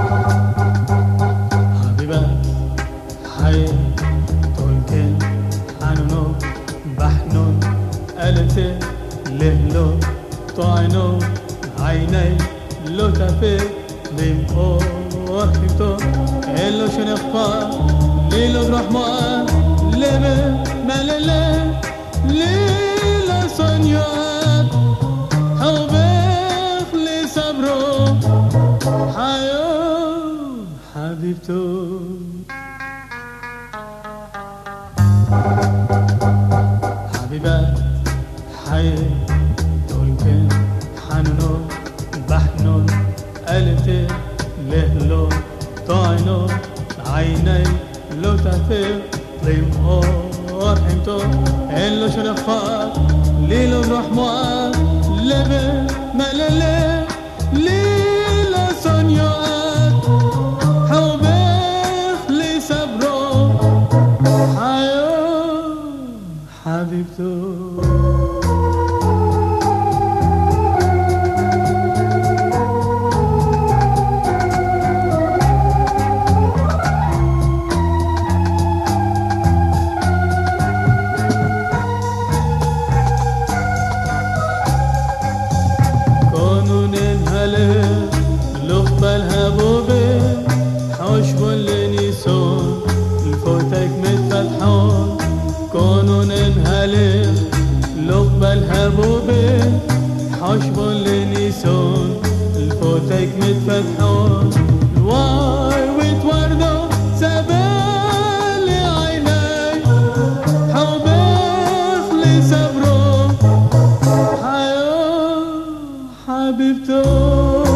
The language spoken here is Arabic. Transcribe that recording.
حبيبة حي تولكن حنونو بحنون ألتي لهلو طعينو عيني لو تفي بيم أوحيتو إلو شنفا ليلو برحمة لبه مللي ليلو صنيات حبيخ لي صبرو حيو حبيبتو حبيبة حي تولكن حنونو بحنون ألتي لهلو طعينو عيني لو تفيق ليم أوحيمتو إلو شنفات ليلو برحمة لبه مللي ليلو صنيات حبيخ لي صبرو حيو حبيبتو لقبة الهبوبة حشب اللي الفوتك متفتحون كونوا ننهلل لقبة الهبوبة حشب اللي الفوتك متفتحون الواي وتوردو سبالي عيني حبيخ لي صبرو حيو حبيبتو